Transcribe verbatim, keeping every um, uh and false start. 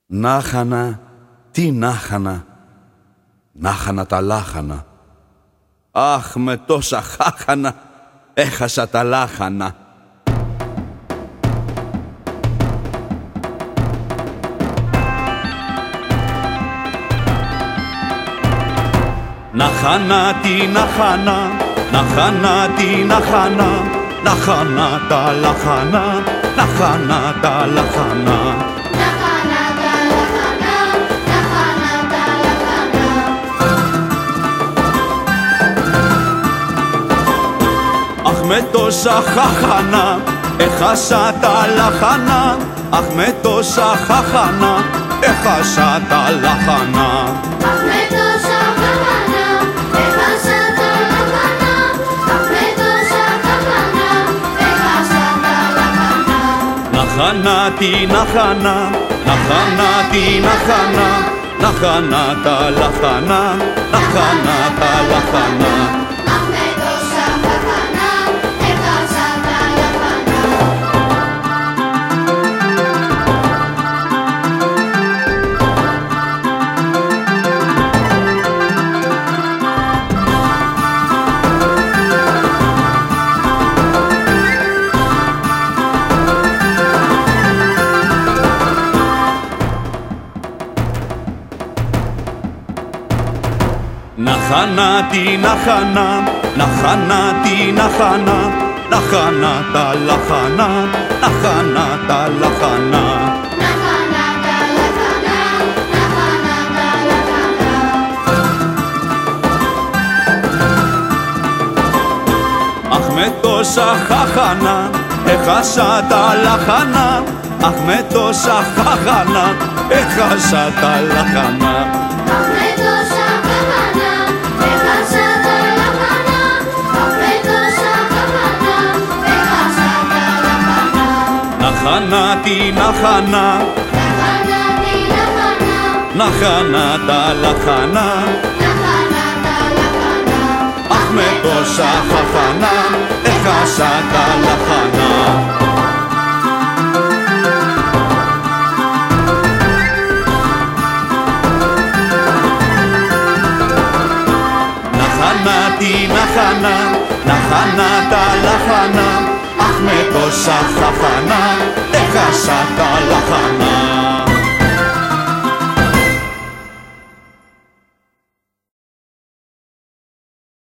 Να χανα, τι να χανα, να χανα τα λάχανα. Αχ, με τόσα χάχανα έχασα τα λάχανα. Να χανα, τι να χανα, να χανα, τι να χανα, να χανα τα λάχανα, να χανα τα λάχανα. Αχ, με τόσα χάχανα έχασα τα λάχανα. Αχ, με τόσα χάχανα έχασα τα λάχανα. Αχ, με τόσα χάχανα έχασα τα λάχανα. Αχ, με τόσα χάχανα έχασα τα λάχανα. Να χανα, τι να χανα, να χανα, τι να χανα, να χανα τα λάχανα, να χανα τα λάχανα. Αχ, με τόσα χάχανα έχασα τα λάχανα. Να χανα, τι να χανα, να χανα, τι να χανα, να χανα τα λάχανα, να χανα τα λάχανα. Να χανα τα λάχανα, να χανα τα λάχανα. Αχ, με τόσα χάχανα έχασα τα λάχανα. Αχ, με τόσα χάχανα έχασα τα λάχανα. Αχ, με τόσα χάχανα έχασα τα λάχανα. Αχ, με τόσα χάχανα έχασα τα λάχανα. Να χανα, τι να χανα, Να χανα, τι να χανα, να χανα τα λάχανα. να χανα τα λάχανα. Αχ, με τόσα χάχανα έχασα τα λάχανα. Να χανα, τι να χανα, να χανα τα λάχανα. Αχ, με τόσα χάχανα έχασα τα λάχανα.